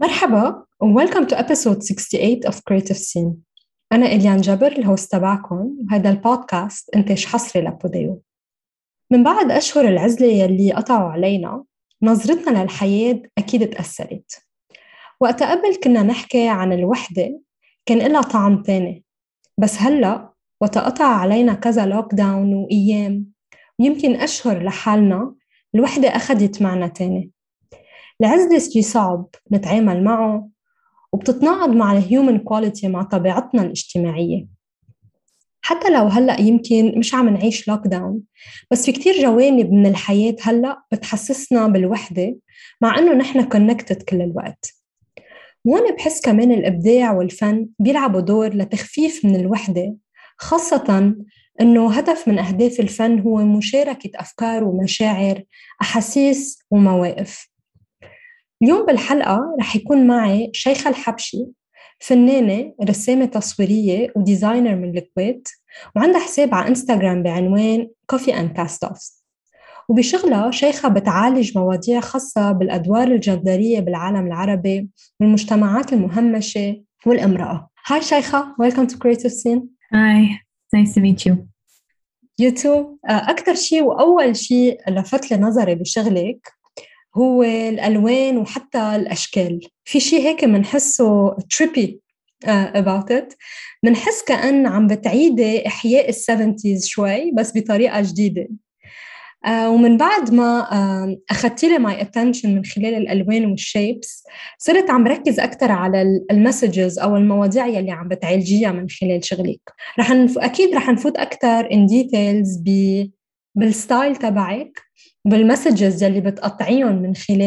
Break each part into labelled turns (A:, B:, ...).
A: مرحبا و welcome to episode 68 of Creative Scene. أنا إليان جبر الهوست تبعكم، وهذا البودكاست إنتاج حصري لبوديو. من بعد أشهر العزلة يلي قطعوا علينا، نظرتنا للحياة أكيد تأثرت. وقت قبل كنا نحكي عن الوحدة كان إلها طعم تاني، بس هلأ وقت قطع علينا كذا لوك داون وأيام ويمكن أشهر لحالنا، الوحدة أخدت معنا تاني. العزلة شي صعب نتعامل معه، وبتتناقض مع الهيومن كواليتي، مع طبيعتنا الاجتماعية. حتى لو هلأ يمكن مش عم نعيش لوك داون، بس في كتير جوانب من الحياة هلأ بتحسسنا بالوحدة، مع إنه نحن كونكتد كل الوقت. وأنا بحس كمان الإبداع والفن بيلعبوا دور لتخفيف من الوحدة، خاصة إنه هدف من أهداف الفن هو مشاركة أفكار ومشاعر، أحاسيس ومواقف. اليوم بالحلقة رح يكون معي شيخة الحبشي، فنانة رسامة تصويرية وديزاينر من الكويت، وعندها حساب على انستغرام بعنوان Coffee and Castoffs. وبشغلها شيخة بتعالج مواضيع خاصة بالأدوار الجندرية بالعالم العربي والمجتمعات المهمشة والامرأة. هاي شيخة، welcome to Creative Scene.
B: Hi, it's nice to meet you.
A: You too. أكتر شيء وأول شيء لفت لي نظري بشغلك هو الألوان وحتى الأشكال. في شيء هيك منحسه trippy about it. منحس كأن عم بتعيدي إحياء السفنتيز شوي بس بطريقة جديدة. ومن بعد ما أخدت لي my attention من خلال الألوان والشيبس، صرت عم ركز أكتر على المسجز أو المواضيع يلي عم بتعالجيها من خلال شغلك. أكيد رح نفوت أكتر in details بالستايل تبعك، بالمسجز يلي بتقطعيهم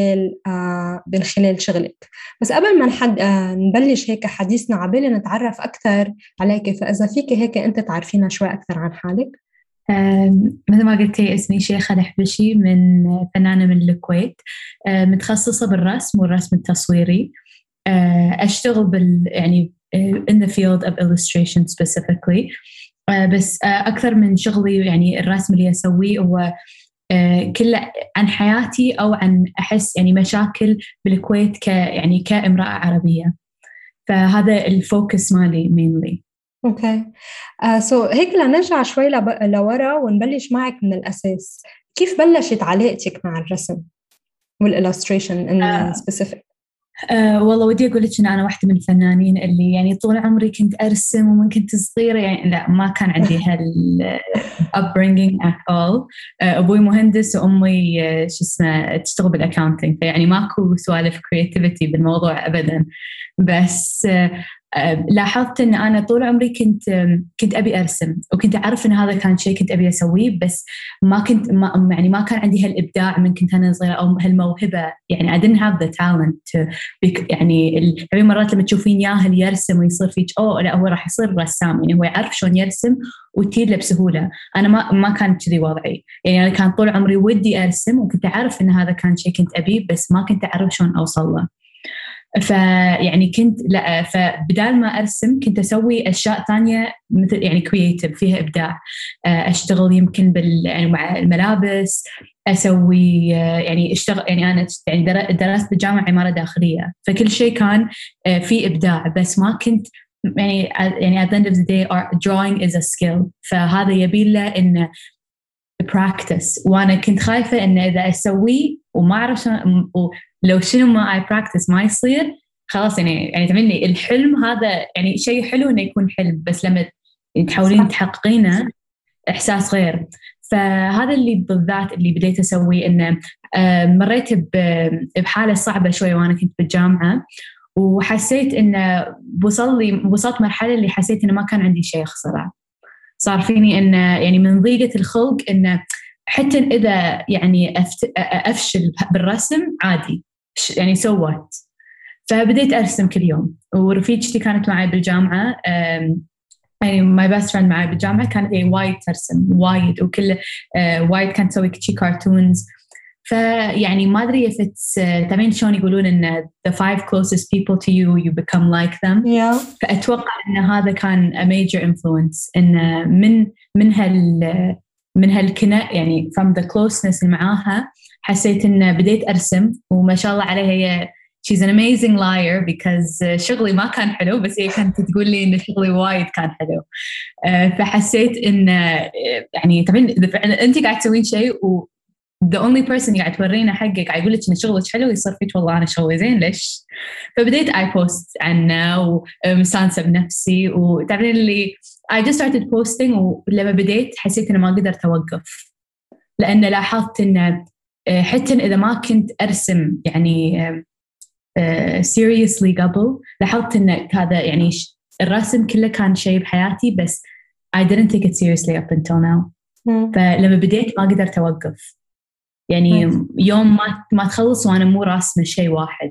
A: من خلال شغلك. بس قبل ما نبلش هيك حديثنا، عبالي نتعرف أكتر عليك، فإذا فيك هيك أنت تعرفينا شوي أكتر عن حالك.
B: مثل ما قلتي، اسمي شيخة الحبشي، من فنانة من الكويت، متخصصة بالرسم والرسم التصويري. أشتغل يعني in the field of illustration specifically. بس أكثر من شغلي يعني الرسم اللي أسويه هو كله عن حياتي أو عن أحس يعني مشاكل بالكويت يعني كامرأة عربية. فهذا الفوكس مالي mainly.
A: اوكي. هيك لنرجع شوي لورا ونبلش معك من الأساس. كيف بلشت علاقتك مع الرسم والإلستريشن in specific؟
B: والله ودي أقول لك إن أنا واحدة من الفنانين اللي يعني طول عمري كنت أرسم، ومن كنت صغيرة يعني لا ما كان عندي upbringing at all. أبوي مهندس وأمي شو اسمه تشتغل بالأكاونتينج، فيعني ماكو سوالف creativity بالموضوع أبدا. بس لاحظت إن أنا طول عمري كنت أبي أرسم، وكنت أعرف إن هذا كان شيء كنت أبي أسويه، بس يعني ما كان عندي هالإبداع من كنت أنا صغيرة أو هالموهبة. يعني I didn't have the talent يعني مرات لما تشوفين ياهل يرسم ويصير فيك لا هو راح يصير رسام، يعني هو يعرف شلون يرسم وتير له بسهولة. أنا ما كان كذي وضعي. يعني أنا كان طول عمري ودي أرسم، وكنت أعرف إن هذا كان شيء كنت أبيه، بس ما كنت أعرف شلون أوصل له. فيعني فبدال ما أرسم كنت أسوي أشياء تانية، مثل يعني كرياتيف فيها إبداع. أشتغل يمكن يعني مع الملابس، أسوي يعني أشتغل يعني أنا يعني درست بالجامعة عمارة داخلية، فكل شيء كان فيه إبداع، بس ما كنت يعني at the end of the day drawing is a skill. فهذا يبي له إن practice، وأنا كنت خايفة إن إذا أسويه وما أعرف لو شنو ما I practice ما يصير خلاص. يعني تمني الحلم هذا يعني شيء حلو إنه يكون حلم، بس لما تحاولين تحققينه إحساس غير. فهذا اللي بالذات اللي بديت أسويه، إنه مريت بحالة صعبة شوي وأنا كنت بالجامعة، وحسيت إنه وصلت مرحلة اللي حسيت إنه ما كان عندي شيء أخسره. صار فيني إنه يعني من ضيقة الخلق إنه حتى إذا يعني أفشل بالرسم عادي، يعني سوت. فبديت أرسم كل يوم، ورفيجتي كانت معي بالجامعة، يعني my best friend معي بالجامعة كانت وايد ترسم وايد، وكل وايد كانت تسوي كتشي كارتونز. فيعني ما أدري if it's تمين شلون يقولون إن the 5 closest people to you become like them.
A: Yeah.
B: فأتوقع إن هذا كان a major influence، إن من هالكنا يعني from the closeness اللي معاها حسيت إن بديت أرسم، وما شاء الله عليها هي she's an amazing liar because شغلي ما كان حلو، بس هي كانت تقول لي إن شغلي وايد كان حلو. فحسيت إن يعني طبعاً أنت قاعد تسوين شيء و the only person قاعد تورينا حقك قاعد يقول لك إن شغلك حلو، يصير فيك والله أنا شغلي زين ليش؟ فبديت I post عنه ومستانسة بنفسي، وتعرفين اللي I just started posting. ولما بديت حسيت إنه ما قدرت أوقف، لأن لاحظت إنه حتى إذا ما كنت أرسم يعني seriously قبل، لاحظت إن هذا يعني الرسم كله كان شيء بحياتي، بس I didn't take it seriously up until now. فلما بديت ما قدرت أوقف، يعني يوم ما تخلص وأنا مو راسمة شيء واحد.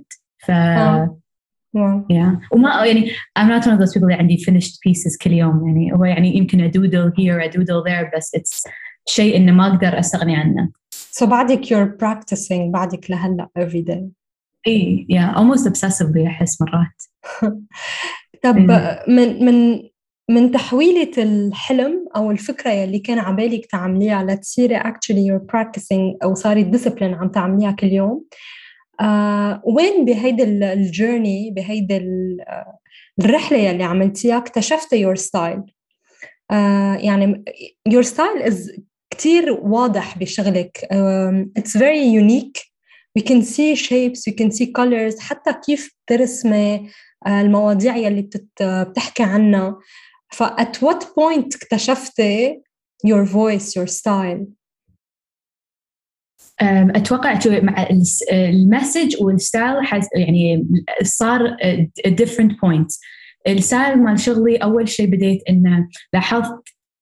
B: yeah. وما يعني I'm not one of those people اللي عندي finished pieces كل يوم، يعني هو يعني يمكن أدودل here أدودل there، بس it's شيء إنه ما أقدر أستغني عنه.
A: So بعدك you're practicing بعدك لهلا every day.
B: إيه yeah, almost obsessively أحس مرات.
A: طب من تحويلة الحلم أو الفكرة اللي كان عبالك تعمليها لتصيري actually you're practicing أو صارت discipline عم تعمليها كل يوم، وين بهيدا الجيرني بهيدا الرحلة اللي عملتيها اكتشفتي your style؟ يعني your style is كتير واضح بشغلك. It's very unique. We can see shapes, we can see colors، حتى كيف ترسمي المواضيع اللي بتحكي عنها. at what point اكتشفتي your voice, your style؟
B: أتوقع مع المسج والستايل يعني صار different points. الستايل مال شغلي أول شيء بديت إنه لاحظت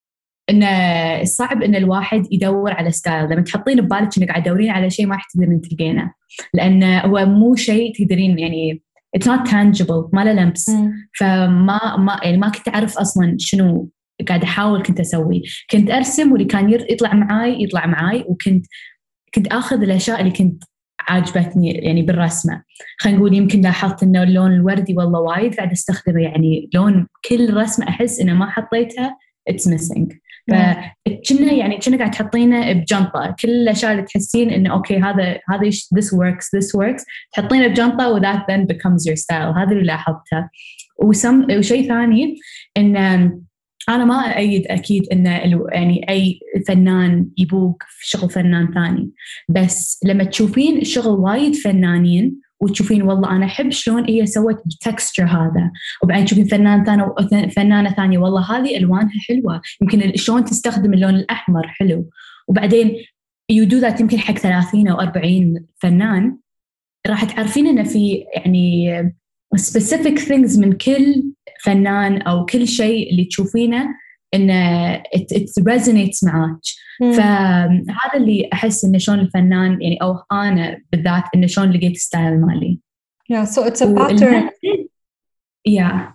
B: إنه صعب إن الواحد يدور على ستايل لما تحطين ببالك إنك قاعد تدورين على شيء ما راح تقدرين تلقينه، لأنه هو مو شيء تقدرين يعني it's not tangible، ما له لمس. فما يعني ما كنت أعرف أصلاً شنو قاعد أحاول كنت أسوي. كنت أرسم واللي كان يطلع معاي وكنت أخذ الأشياء اللي كنت عاجبتني يعني بالرسمة. خلينا نقول يمكن لاحظت إنه اللون الوردي والله وايد قاعد أستخدمه، يعني لون كل رسمة أحس إنه ما حطيتها it's missing. فكنا يعني كنا قاعد تحطينه بجنطة، كل الأشياء اللي تحسين إنه أوكي هذا this works تحطينه بجنطة و that then becomes your style. هذا اللي لاحظته. وشيء ثاني إن أنا ما أؤيد أكيد إن يعني أي فنان يبوق في شغل فنان ثاني، بس لما تشوفين شغل وايد فنانين وتشوفين والله أنا أحب شلون هي سوت التكستشر هذا، وبعدين تشوفين فنانة ثانية والله هذه ألوانها حلوة، يمكن شلون تستخدم اللون الأحمر حلو، وبعدين you do that يمكن حق 30 أو 40 فنان، راح تعرفين إن في يعني specific things من كل فنان أو كل شيء اللي تشوفينه إنه it resonates معاك. فهذا اللي أحس إنه شلون الفنان يعني أو أنا بالذات إنه شلون لقيت ستايل مالي.
A: Yeah, so it's a pattern.
B: Yeah.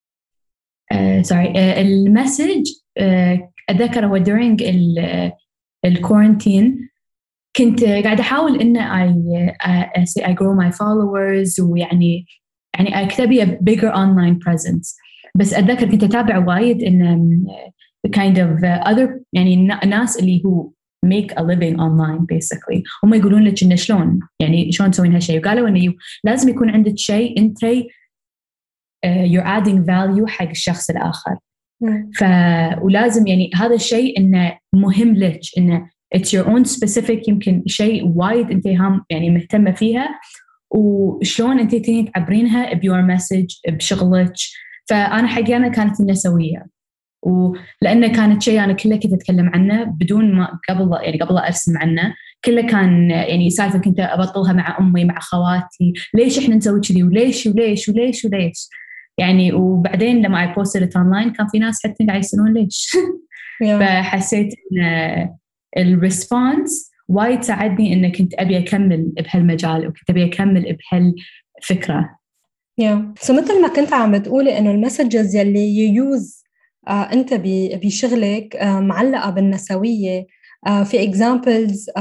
B: Sorry. المسج أتذكر هو during الكورنتين كنت قاعدة أحاول إن I grow my followers ويعني أكتبي a bigger online presence. بس أتذكر كنت أتابع وايد إن kind of other يعني ناس اللي هو make a living online basically هم يقولون لك إنه شلون تسوين هالشيء، وقالوا إنه لازم يكون عندك شيء أنت you're adding value حق الشخص الآخر. ولازم يعني هذا الشيء إنه مهم لك، إنه it's your own specific يمكن شيء وايد أنت يعني مهتمة فيها، وشلون أنت تبين تعبرينها بيور مسج بشغلك. فأنا حقيقة كانت النسوية، ولأنه كانت شيء أنا كله كنت أتكلم عنه بدون ما قبل أرسم عنه، كله كان يعني سالفة كنت أبطلها مع أمي مع خواتي، ليش إحنا نسوي كذي وليش وليش وليش وليش يعني. وبعدين لما I posted it online كان في ناس حتى قاعد يسألون ليش. فحسيت إن الريسبونس وايد ساعدني إن كنت أبي أكمل بهالمجال وكنت أبي أكمل بهالفكرة.
A: so مثل ما كنت عم بتقولي إنه المسجز يلي يوز أنت بشغلك معلقة بالنسوية. في examples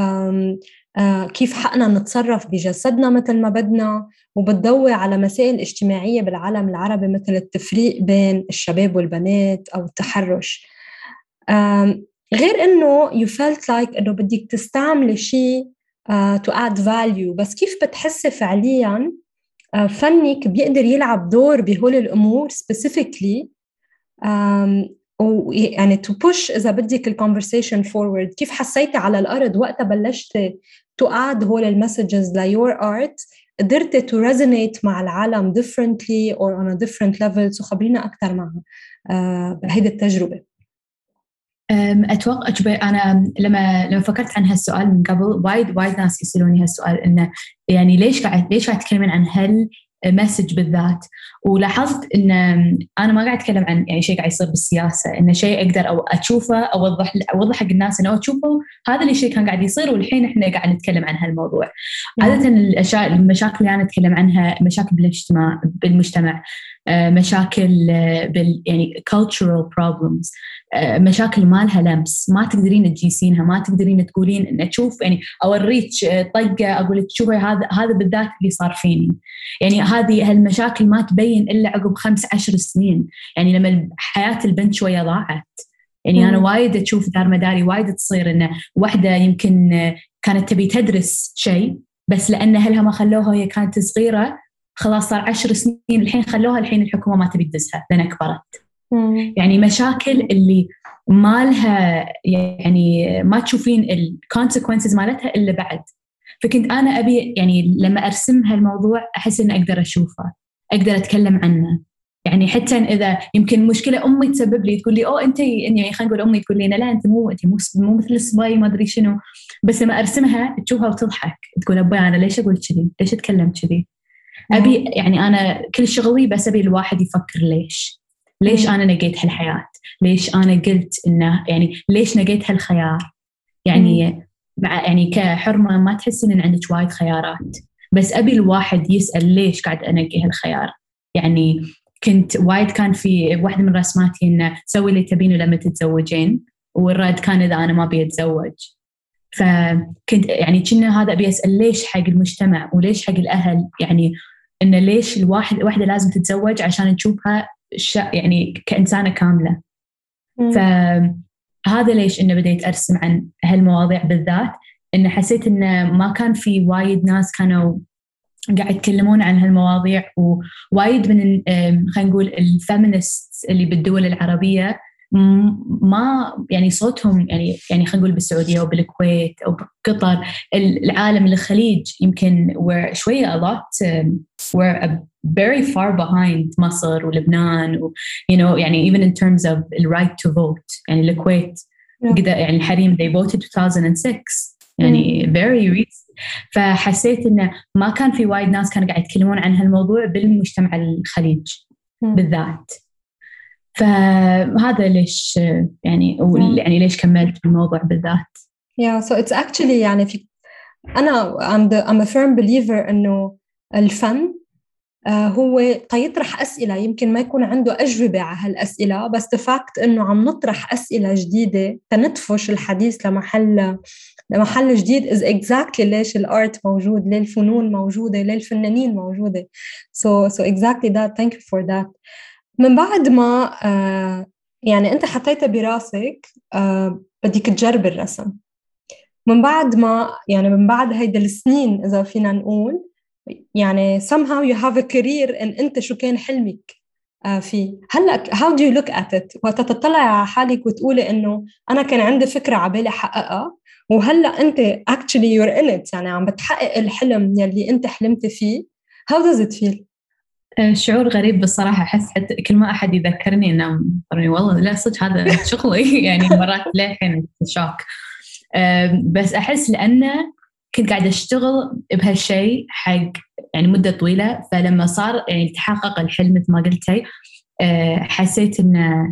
A: كيف حقنا نتصرف بجسدنا مثل ما بدنا، وبتضوي على مسائل اجتماعية بالعالم العربي مثل التفريق بين الشباب والبنات أو التحرش. غير إنه you felt like إنه بدك تستعمل شيء to add value، بس كيف بتحسي فعلياً فنك بيقدر يلعب دور بهول الأمور specifically، ويعني to push إذا بدك conversation forward. كيف حسيتي على الأرض وقتها بلشتي to add هول المسجز ل your art، قدرتي to resonate مع العالم differently or on a different level؟ سو خبرينا أكثر معها بهيدي التجربة.
B: أتوقع أنا لما فكرت عن هالسؤال من قبل، وايد ناس يسألوني هالسؤال، إنه يعني ليش قاعد تتكلمين عن مسج بالذات. ولاحظت ان انا ما قاعد اتكلم عن يعني شيء قاعد يصير بالسياسه، انه شيء اقدر او اشوفه اوضح حق الناس انه تشوفوا هذا الشيء كان قاعد يصير والحين احنا قاعد نتكلم عن هالموضوع. عاده المشاكل اللي انا اتكلم عنها مشاكل بالمجتمع، مشاكل يعني cultural problems، مشاكل ما لها لمس، ما تقدرين تجيسينها، ما تقدرين تقولين ان تشوف يعني اوريك طقه اقول لك شوفي هذا بالذات اللي صار فيني. يعني هالمشاكل ما تبين الا عقب 15 سنين، يعني لما حياه البنت شويه ضاعت. يعني انا وايد اشوف دار مداري وايد تصير ان واحده يمكن كانت تبي تدرس شيء، بس لان اهلها ما خلوها هي كانت صغيره، خلاص صار 10 سنين الحين خلوها، الحين الحكومه ما تبي تدزها لان كبرت. يعني مشاكل اللي ما لها يعني ما تشوفين الكونسيكونسز مالتها الا بعد. فكنت انا ابي يعني لما ارسم هالموضوع احس ان اقدر اشوفه، اقدر اتكلم عنه. يعني حتى اذا يمكن مشكله امي تسبب لي تقول لي انت يعني خلينا نقول امي تقول لي لا انت مو مثل الصباي ما ادري شنو، بس لما ارسمها تشوفها وتضحك تقول ابوي انا ليش اقول كذي، ليش اتكلم كذي. ابي يعني انا كل شغلي بس ابي الواحد يفكر ليش انا نقيت هالحياه، ليش انا قلت انه يعني ليش نقيت هالخيار. يعني يعني كحرمه ما تحسين ان عندك وايد خيارات، بس ابي الواحد يسال ليش قاعد انقي هالخيار. يعني كنت وايد كان في واحده من رسماتي انه سوي اللي تبينه لما تتزوجين، والرد كان اذا انا ما ابي اتزوج. فكنت يعني كنا هذا ابي اسال ليش حق المجتمع وليش حق الاهل، يعني انه ليش الواحده لازم تتزوج عشان نشوفها يعني كإنسانة كاملة. فهذا ليش إنه بديت أرسم عن هالمواضيع بالذات، إنه حسيت إنه ما كان في وايد ناس كانوا قاعد يتكلمون عن هالمواضيع، ووايد من خلينا نقول الفيمينست اللي بالدول العربية ما يعني صوتهم يعني خلينا نقول بالسعودية وبالكويت أو بقطر، العالم الخليج يمكن we're شوية a lot we're very far behind مصر ولبنان يعني even in terms of the right to vote. يعني الكويت يعني الحريم they voted 2006 يعني very recent. فحسيت إنه ما كان في وايد ناس كانوا قاعد يتكلمون عن هالموضوع بالمجتمع الخليج بالذات. فهذا ليش يعني ليش كملت بالموضوع بالذات.
A: Yeah, so it's actually يعني I'm a firm believer إنه الفن هو يطرح أسئلة، يمكن ما يكون عنده أجوبة على هالأسئلة، بس the fact إنه عم نطرح أسئلة جديدة تندفش الحديث لمحل جديد is exactly ليش الارت موجود، ليه الفنون موجودة، ليه الفنانين موجودة. So exactly that. Thank you for that. من بعد ما يعني أنت حطيتها براسك بدك تجرب الرسم، من بعد هيدا السنين إذا فينا نقول يعني somehow you have a career إن أنت شو كان حلمك فيه. هلأ how do you look at it وقت تطلع على حالك وتقولي إنه أنا كان عندي فكرة عبالي حققها، وهلأ أنت actually you're in it، يعني عم بتحقق الحلم يلي أنت حلمت فيه. how does it feel؟
B: شعور غريب بالصراحة. أحس حتى كل ما أحد يذكرني إنه والله لا صدق هذا شغلي يعني مرات للحين شوك. بس أحس لأنه كنت قاعدة أشتغل بهالشيء حق يعني مدة طويلة، فلما صار يعني تحقق الحلم مثل ما قلتي حسيت إنه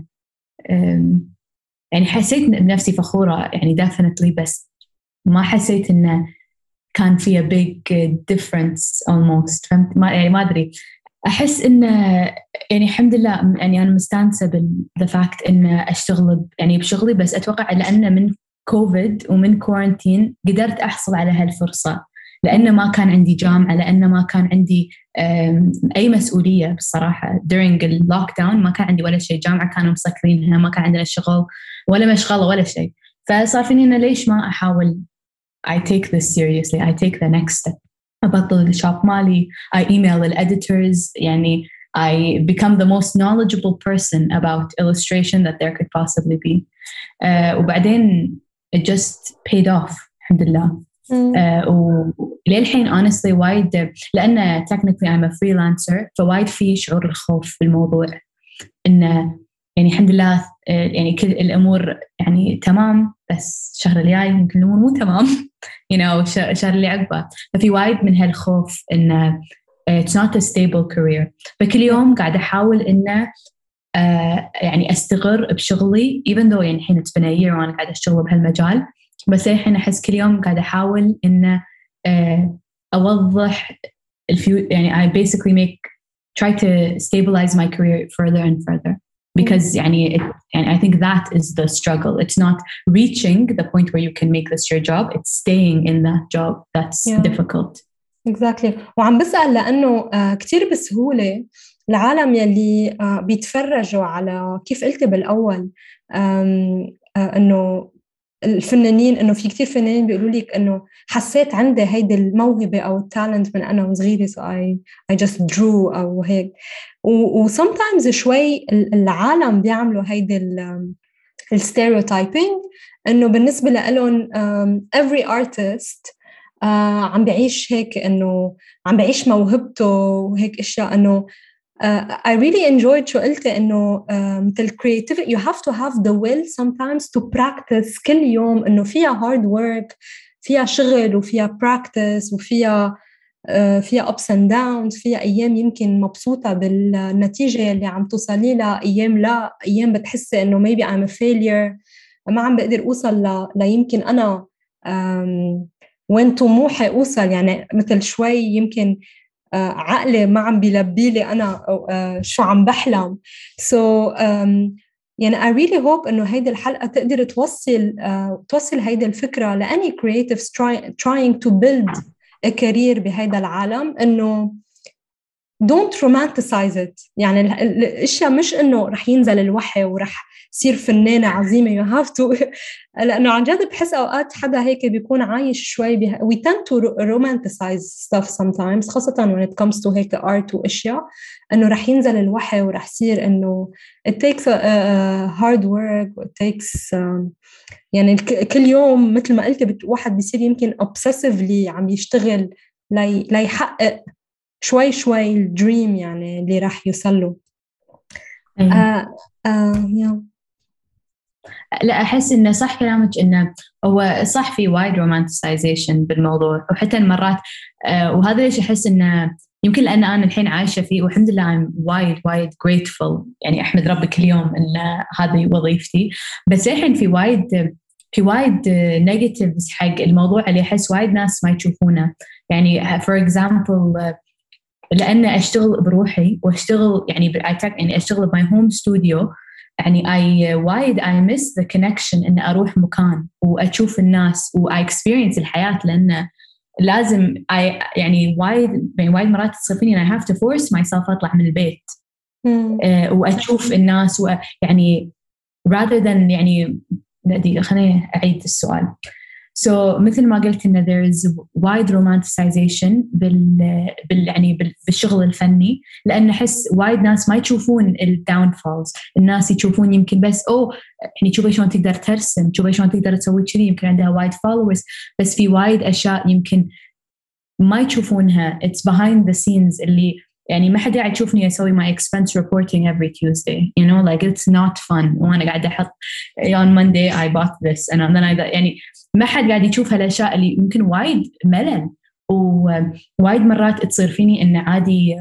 B: يعني حسيت بنفسي فخورة يعني definitely، بس ما حسيت إنه كان فيها big difference almost. فهمت ما أدري. أحس إنه يعني الحمد لله يعني أنا مستانسة the fact إنه أشتغل يعني بشغلي، بس أتوقع لأنه من كوفيد ومن كورنتين قدرت أحصل على هالفرصة، لأنه ما كان عندي جامعة، لأنه ما كان عندي أي مسؤولية بصراحة. during اللوكداون ما كان عندي ولا شيء، جامعة كانوا مسكرينها، ما كان عندنا شغل ولا مشغلة ولا شيء. فصار فيني إنه ليش ما أحاول I take this seriously, I take the next step. أبطل الشوب مالي. I email the editors. يعني I become the most knowledgeable person about illustration that there could possibly be. وبعدين it just paid off الحمد لله. وللحين honestly وايد، لأن technically I'm a freelancer، فوايد في شعور الخوف بالموضوع، إنه يعني الحمد لله يعني كل الأمور يعني تمام، بس الشهر الجاي يمكن الأمور مو تمام you know الشهر اللي عقبه. ففي وايد من هالخوف إنه it's not a stable career. فكل يوم قاعدة أحاول إنه يعني أستقر بشغلي even though يعني الحين it's been a year وأنا قاعدة أشتغل بهالمجال، بس الحين أحس كل يوم قاعدة أحاول إنه أوضح يعني I basically try to stabilize my career further and further. Because يعني I think that is the struggle. It's not reaching the point where you can make this your job. It's staying in that job that's difficult.
A: Exactly. وعم بسأل لأنه كتير بسهولة العالم يلي بيتفرجوا على كيف قلت بالأول إنه الفنانين، إنه في كتير فنانين بيقولوا لك إنه حسيت عندي هيدي الموهبة أو التالنت من أنا وصغيرة so I just drew أو هيك. و sometimes شوي العالم بيعملوا هيدي الستيريوتايبينج إنه بالنسبة لهم every artist عم بعيش هيك، إنه عم بعيش موهبته وهيك أشياء. إنه I really enjoyed شو قلت إنه مثل creativity you have to have the will sometimes to practice كل يوم، إنه فيها hard work، فيها شغل وفيها practice وفيها ups and downs، فيها أيام يمكن مبسوطة بالنتيجة اللي عم توصلي لها، أيام لا، أيام بتحسي إنه maybe I'm a failure، ما عم بقدر أوصل يمكن أنا وين طموحي أوصل، يعني مثل شوي يمكن عقلي ما عم بيلبي لي أنا شو عم بحلم. So يعني I really hope إنه هيدي الحلقة تقدر توصل هيدي الفكرة لأني creatives trying to build a career بهيدا العالم، إنه don't romanticize it. يعني الاشياء مش إنه رح ينزل الوحي ورح صير فنانة عظيمة you have to لأنه عن جد بحس أوقات حدا هيك بيكون عايش شوي we tend to romanticize stuff sometimes، خاصة when it comes to هيك art وأشياء، إنه رح ينزل الوحي ورح يصير إنه it takes hard work it takes يعني كل يوم مثل ما قلت واحد بيصير يمكن obsessively عم يشتغل ليحقق شوي الدريم يعني اللي راح يوصله.
B: لا أحس إنه صح كلامك، إنه هو صح في وايد رومانتسايزيشن بالموضوع، وحتى المرات وهذا ليش أحس إنه يمكن لأن أنا الحين عايشة فيه والحمد لله I'm وايد grateful، يعني أحمد ربي كل يوم إن هذه وظيفتي. بس الحين في وايد negatives حق الموضوع اللي أحس وايد ناس ما يشوفونه. يعني for example لأن أشتغل بروحي وأشتغل يعني أشتغل by home studio، يعني I miss the connection إن أروح مكان وأشوف الناس experience الحياة، لأن لازم يعني وايد مرات تصير فيني I have to force myself أطلع من البيت وأشوف الناس، ويعني rather than يعني خليني أعيد السؤال. So مثل ما قلت إن there is wide romanticization يعني بالشغل الفني، لأن أحس وايد ناس ما يشوفون الداونفولز. الناس يشوفون يمكن بس يعني شوفي شلون تقدر ترسم، شوفي شلون تقدر تسوي كذي، يمكن عندها وايد followers، بس في وايد أشياء يمكن ما يشوفونها it's behind the scenes اللي يعني ما حد قاعد يشوفني أسوي my expense reporting every Tuesday you know like it's not fun، وأنا قاعدة أحط on Monday I bought this and then يعني ما حد قاعد يشوف هالأشياء اللي يمكن وايد ملل. ووايد مرات تصير فيني إن عادي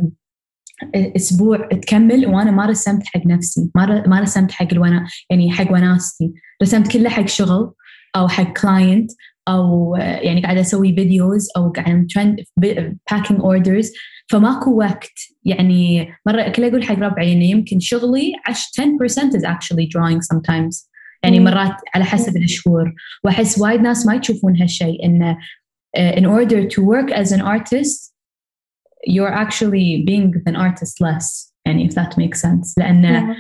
B: أسبوع تكمل وأنا ما رسمت حق نفسي، ما رسمت حق يعني حق وناستي، رسمت كله حق شغل أو حق كلاينت، أو يعني قاعدة أسوي فيديوز أو قاعدة packing orders، فماكو وقت. يعني مرة كل أقول حق ربعي إنه يمكن شغلي 10% is actually drawing sometimes، يعني مرات على حسب الشهور. وأحس وايد ناس ما يشوفون هالشيء، إنه in order to work as an artist you're actually being an artist less، يعني if that makes sense، لأن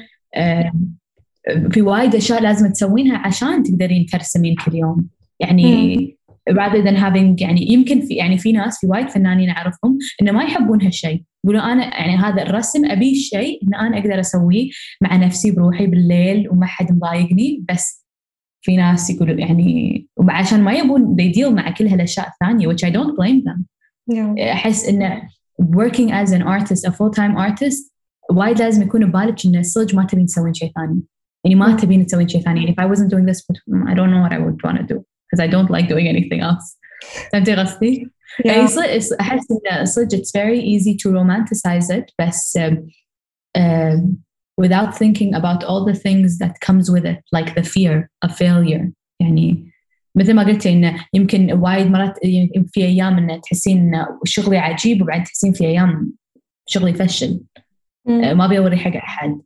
B: في وايد أشياء لازم تسوينها عشان تقدرين ترسمين كل يوم. يعني rather than having يعني يمكن في ناس في وايد فنانين أعرفهم إنه ما يحبون هالشيء، يقولوا أنا يعني هذا الرسم أبي الشيء إن أنا أقدر أسويه مع نفسي بروحي بالليل وما حد مضايقني. بس في ناس يقولوا يعني وعشان ما يبون they deal مع كل هالأشياء الثانية which I don't blame them. أحس إنه working as an artist a full-time artist وايد لازم يكون ببالك إنه صدق ما تبين تسوين شيء ثاني، يعني ما تبين تسوين شيء ثاني. If I wasn't doing this I don't know what I would want to do because I don't like doing anything else. فهمتي قصدي؟ يعني أحس إنه صدق it's very easy to romanticize it بس without thinking about all the things that comes with it like the fear of failure. يعني مثل ما قلت إنه يمكن وايد مرات في أيام إنه تحسين إنه شغلي عجيب وبعد تحسين في أيام شغلي فشل ما بيوري حق أحد.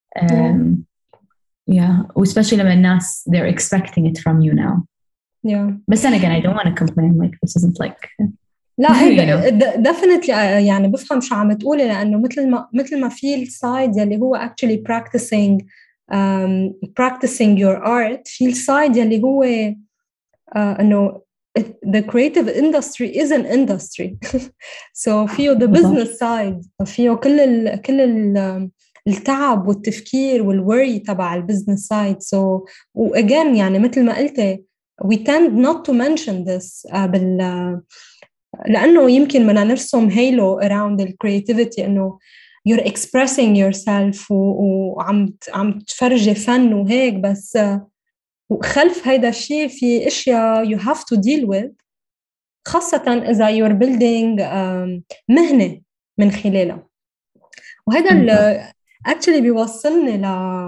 B: Yeah, especially لما الناس they're expecting it from you now. بس أنا again I don't want to complain like this isn't like
A: لا definitely يعني بفهم شو عم تقولي لأنه مثل ما في السايد يلي هو actually practicing your art، في السايد يلي هو إنه the creative industry is an industry. So فيه the business side، فيه كل التعب والتفكير والworry تبع البزنس سايد. So again يعني مثل ما قلتي we tend not to mention this لأنه يمكن بدنا نرسم halo around the creativity إنه you're expressing yourself وعم تفرجي فن وهيك، بس وخلف هيدا الشيء في أشياء you have to deal with، خاصة إذا you're building مهنة من خلالها. وهذا actually بيوصلني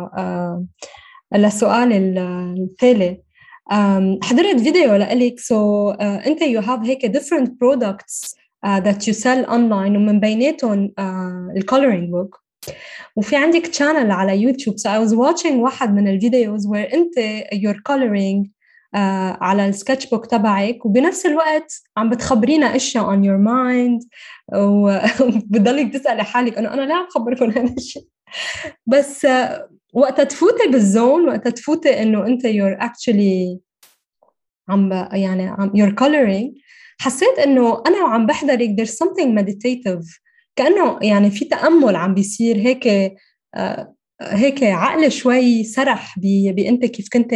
A: لسؤال التالي. حضرت فيديو لإلك أنت you have هيك different products that you sell online ومن بيناتهم الcoloring book، وفي عندك channel على يوتيوب. So I was watching واحد من الفيديوز where أنت you're coloring على السكتش بوك تبعك وبنفس الوقت عم بتخبرينا أشياء on your mind وبتضلك تسألي حالك أنا لا عم خبركم هذا الشيء. بس وقت تفوتي بالزون، وقت تفوتي إنه أنت you're actually you're coloring، حسيت إنه أنا وعم بحضرك there's something meditative، كأنه يعني في تأمل عم بيصير هيك عقل شوي سرح بأنت كيف كنت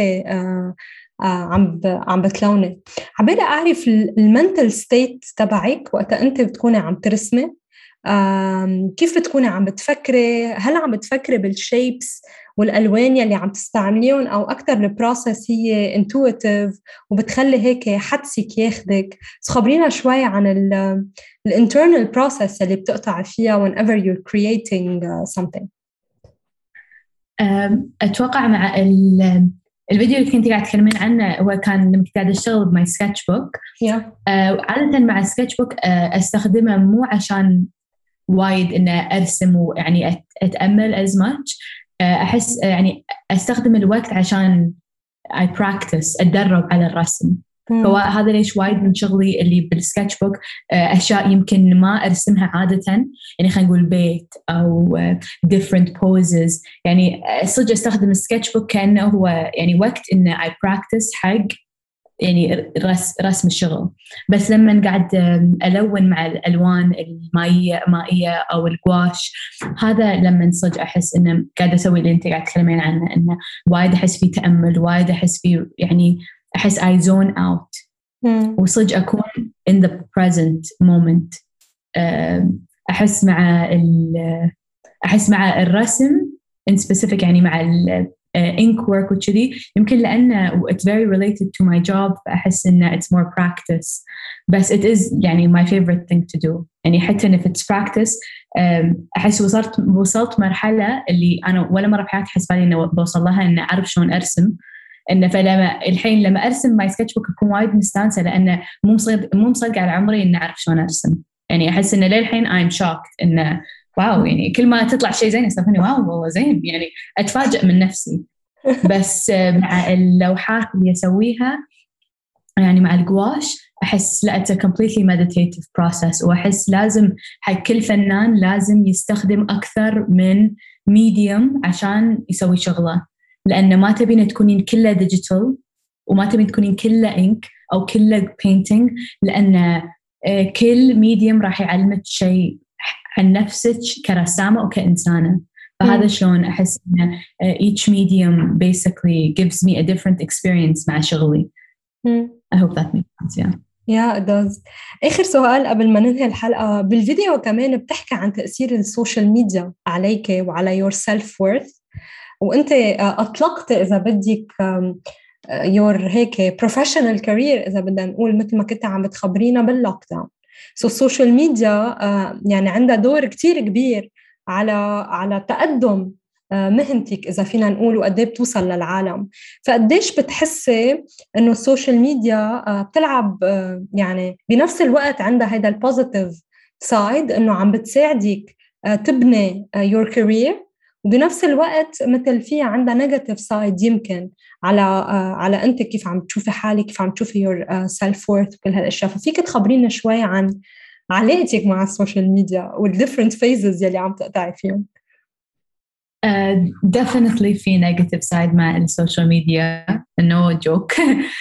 A: عم بتلوني. عبالي أعرف المنتل ستيت تبعك وقت أنت بتكوني عم ترسمي، كيف بتكوني عم بتفكري؟ هل عم بتفكري بالشيبس والألوان يلي عم تستعمليهم أو أكتر البروسس هي intuitive وبتخلي هيك حدسك ياخدك؟ خبرينا شوي عن الانترنال process اللي بتقطع فيها whenever you're creating something.
B: أتوقع مع الفيديو اللي كنت قاعد تكلمين عنه هو كان لما كنت قاعد أشتغل بماي سكتش بوك. عادة مع السكتش بوك أستخدمه مو عشان وايد إنه أرسم ويعني أتأمل as much، أحس يعني أستخدم الوقت عشان I practice أتدرب على الرسم. فهذا ليش وايد من شغلي اللي بالسكتش بوك أشياء يمكن ما أرسمها عادة، يعني خلينا نقول بيت أو different poses، يعني صدق أستخدم السكتش بوك كأنه هو يعني وقت إنه I practice حق يعني رسم الشغل. بس لما قاعد ألون مع الألوان المائية أو الجواش، هذا لما صدق أحس إنه قاعد أسوي اللي أنت قاعد تكلمين عنه، إنه وايد أحس فيه تأمل، وايد أحس فيه يعني أحس I zone out وصدق أكون in the present moment. أحس مع الرسم in specific يعني مع ink work وكذي، يمكن لأنه it's very related to my job، فأحس إنه it's more practice، بس it is يعني my favorite thing to do. يعني حتى if it's practice أحس وصلت مرحلة اللي أنا ولا مرة بحياتي أحس بالي إنه بوصل لها إنه أعرف شلون أرسم. إنه الحين لما أرسم my sketch book أكون وايد مستانسة لأنه مو مصدق على عمري إنه أعرف شلون أرسم. يعني أحس إنه للحين I'm shocked إنه واو، يعني كل ما تطلع شيء زين استفاني واو والله زين، يعني أتفاجأ من نفسي. بس مع اللوحات اللي أسويها يعني مع الجواش أحس لا it's a completely meditative process، وأحس لازم حق كل فنان لازم يستخدم أكثر من medium عشان يسوي شغله، لأن ما تبين تكونين كله digital وما تبين تكونين كله إنك أو كله painting، لأن كل ميديم راح يعلمك شيء عن نفسك كرسامة أو كإنسانة. فهذا شلون أحس إن each medium basically gives me a different experience مع شغلي. I hope that makes sense.
A: Yeah, it does. آخر سؤال قبل ما ننهي الحلقة، بالفيديو كمان بتحكي عن تأثير السوشيال ميديا عليك وعلى your self-worth، وأنت أطلقت إذا بدك your هيك professional career إذا بدنا نقول، مثل ما كنت عم بتخبرينا باللوك داون. So السوشيال ميديا يعني عندها دور كتير كبير على تقدم مهنتك إذا فينا نقول، وقديه بتوصل للعالم. فقديش بتحسي إنه السوشيال ميديا بتلعب يعني بنفس الوقت عندها هيدا البوزيتيف سايد، إنه عم بتساعدك تبني your career، وبنفس الوقت مثل فيها عندها نيجاتيف سايد يمكن على أنت كيف عم تشوفي حالك، كيف عم تشوفي your self worth وكل هالأشياء. ففيك تخبرينا شوي عن علاقتك مع السوشيال ميديا والديفرنت فيزز يلي عم تقطعي فيهم؟
B: definitely في negative side مع السوشيال ميديا no joke.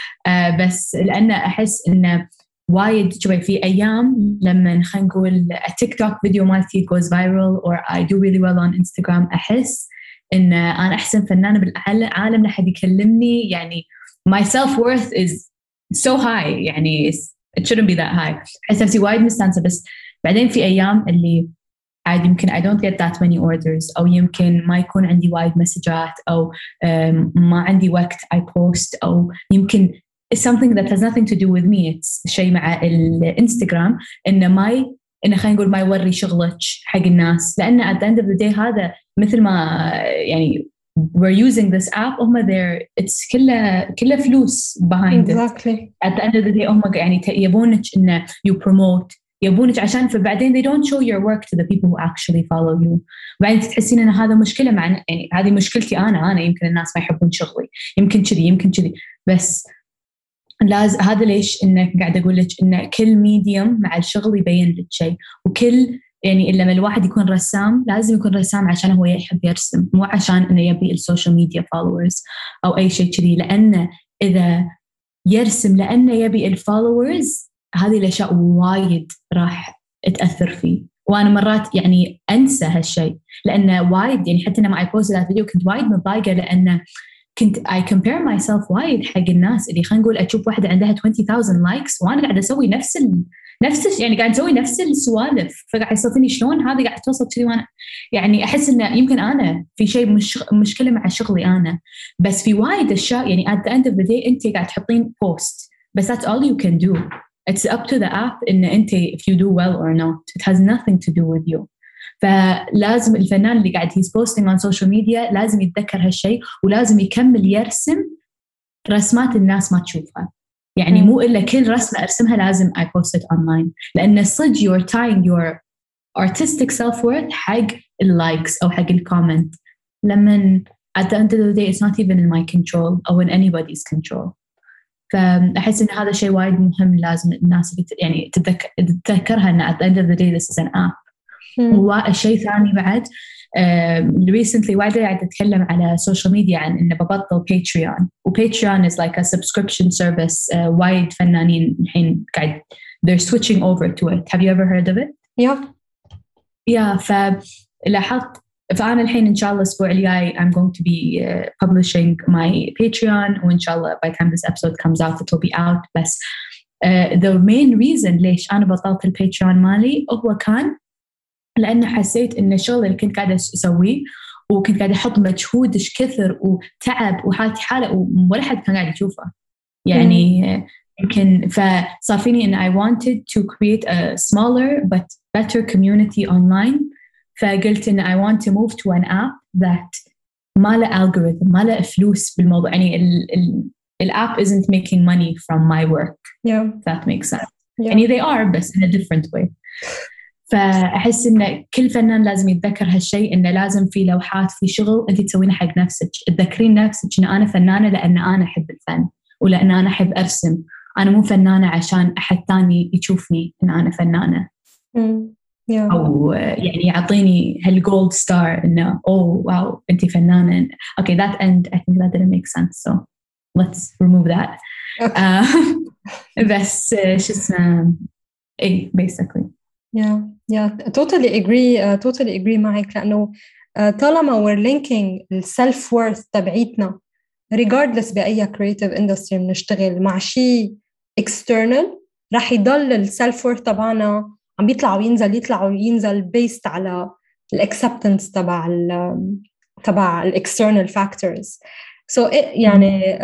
B: بس لأن أحس إنه وايد شوي في أيام لما خلينا نقول تيك توك فيديو مالتي goes viral or I do really well on Instagram، أحس إن أنا أحسن فنانة بالعالم لحد يكلمني. يعني my self worth is so high، يعني it shouldn't be that high. أحس نفسي وايد مستانسة. بس بعدين في أيام اللي عادي يمكن I don't get that many orders، أو يمكن ما يكون عندي وايد مسجات، أو ما عندي وقت I post، أو يمكن it's something that has nothing to do with me. it's شيء مع الانستغرام إنه خلينا نقول ما يوري شغلك حق الناس، لأن at the end of the day هذا مثل ما يعني we're using this app هم there it's كله فلوس behind
A: exactly.
B: it. at the end of the day هم يعني يبونك إنه you promote، يبونك عشان فبعدين they don't show your work to the people who actually follow you. وبعدين تحسين إن هذا مشكلة مع يعني هذه مشكلتي أنا يمكن الناس ما يحبون شغلي، يمكن كذي بس لازم. هذا ليش إنك قاعد أقول لك إن كل ميديوم مع الشغل يبين لك شيء، وكل يعني لما الواحد يكون رسام لازم يكون رسام عشان هو يحب يرسم، مو عشان إنه يبي السوشيال ميديا فولورز أو أي شيء كذي. لأنه إذا يرسم لأنه يبي الفولورز، هذه الأشياء وايد راح تأثر فيه. وأنا مرات يعني أنسى هالشيء، لأنه وايد يعني حتى لما I posted that video كنت وايد متضايقة، لأنه كنت I compare myself وايد حق الناس اللي خلينا نقول أشوف واحدة عندها 20,000 لايكس وأنا قاعدة أسوي نفس يعني قاعد أسوي نفس السوالف، فقاعد يصيرني شلون هذه قاعد توصل كذي. وأنا يعني أحس إنه يمكن أنا في شيء مشكلة مع شغلي أنا، بس في وايد أشياء يعني at the end of the day أنت قاعد تحطين post بس that's all you can do. It's up to the app إن أنت if you do well or not. It has nothing to do with you. فلازم الفنان اللي قاعد he's posting on social media لازم يتذكر هالشيء، ولازم يكمل يرسم رسمات الناس ما تشوفها. يعني مو إلا كل رسمة أرسمها لازم I post it online، لأن صدق you're tying your artistic self-worth حق اللايكس أو حق الكومنت، لمن at the end of the day it's not even in my control أو in anybody's control. فأحس إن هذا شيء وايد مهم، لازم الناس يعني تتذكرها إن at the end of the day this is an app. وشيء ثاني بعد recently وايد قاعدة أتكلم على social media عن إنه ببطل Patreon، وPatreon is like a subscription service. وايد فنانين الحين قاعد they're switching over to it. Have you ever heard of it? Yeah. فلاحظت فأنا الحين إن شاء الله الأسبوع الجاي I'm going to be publishing my Patreon، وإن شاء الله by the time this episode comes out it will be out. بس the main reason ليش أنا بطلت الباتريون مالي هو كان لأن حسيت إن الشغل اللي كنت قاعدة أسويه وكنت قاعدة أحط مجهودش كثر وتعب وحالتي حالة ولا حد كان قاعد يشوفه يعني يمكن. فصار فيني إن I wanted to create a smaller but better community online. فقلت إن I want to move to an app that ما له algorithm، ما له فلوس بالموضوع. يعني الapp isn't making money from my work. That makes sense. يعني they are بس in a different way. فأحس إن كل فنان لازم يتذكر هالشيء، إنه لازم في لوحات في شغل أنت تسوينه حق نفسك، تذكرين نفسك إن أنا فنانة لأن أنا أحب الفن ولأن أنا أحب أرسم. أنا مو فنانة عشان أحد ثاني يشوفني إن أنا فنانة أو يعني يعطيني هالجولد ستار إنه أوه واو أنتي فنانة. Okay, that end I think that didn't make sense, so let's remove that. بس شو اسمه إيه basically.
A: totally agree معك، لأنه طالما we're linking السلف worth تبعيتنا regardless بأي creative industry بنشتغل مع شيء external، رح يضل السلف worth تبعنا عم يطلع وينزل based على الacceptance تبع external factors. So يعني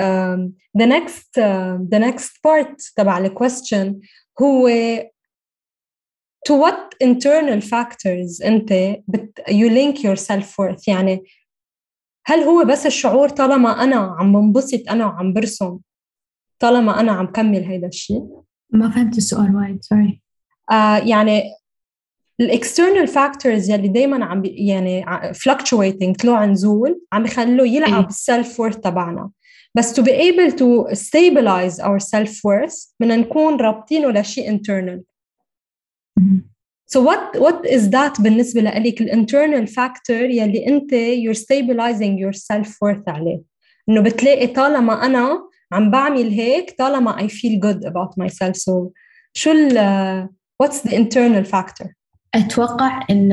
A: the next part تبع الquestion هو to what internal factors أنت you link your self-worth. يعني هل هو بس الشعور طالما أنا عم بنبسط أنا وعم برسم، طالما أنا عم كمل هيدا الشيء؟
B: ما فهمت السؤال وايد sorry.
A: يعني external factors يلي دايما عم يعني fluctuating طلوع نزول عم يخلوه يلعب self-worth تبعنا. بس to be able to stabilize our self-worth بدنا نكون رابطينه لشيء internal. So what is that بالنسبة لك internal factor يلي أنت you're stabilizing your self-worth عليه؟ إنه بتلاقي طالما أنا عم بعمل هيك طالما I feel good about myself. So شو what's the internal factor؟
B: أتوقع إن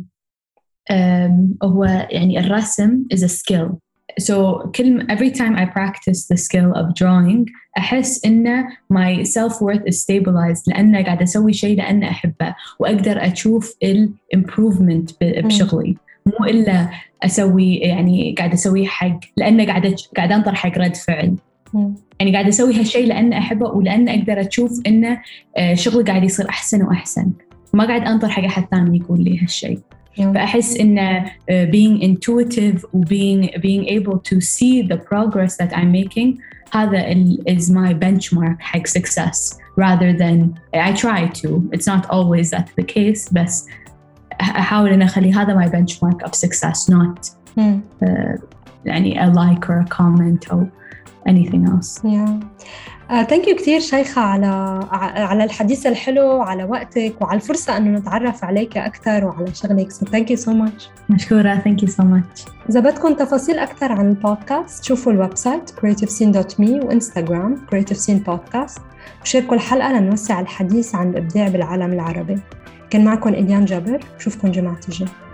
B: هو يعني الرسم is a skill. So every time I practice the skill of drawing أحس إن my self-worth is stabilized لأن قاعدة أسوي شيء لأن أحبه وأقدر أشوف improvement بشغلي، مو إلا أسوي يعني قاعدة أسوي حق لأن قاعدة أنطر حق رد فعل. يعني قاعدة أسوي هالشيء لأن أحبه ولأن أقدر أشوف إن شغلي قاعد يصير أحسن وأحسن، ما قاعد أنطر حق أحد ثاني يقول لي هالشيء. فأحس إن being intuitive و being able to see the progress that I'm making هذا is my benchmark حق success rather than I try to. It's not always that the case بس أحاول أن أخلي هذا my benchmark of success not يعني a like or a comment or anything else.
A: thank you كتير شيخة على الحديث الحلو، على وقتك وعلى الفرصة أنه نتعرف عليك أكثر وعلى شغلك. so thank you so much.
B: مشكورة. thank you so much.
A: إذا بدكم تفاصيل أكثر عن البودكاست شوفوا الويب سايت creativescene.me وإنستغرام creativescene podcast وشاركوا الحلقة لنوسع الحديث عن الإبداع بالعالم العربي. كان معكم إليان جابر، شوفكم جمعة الجاي.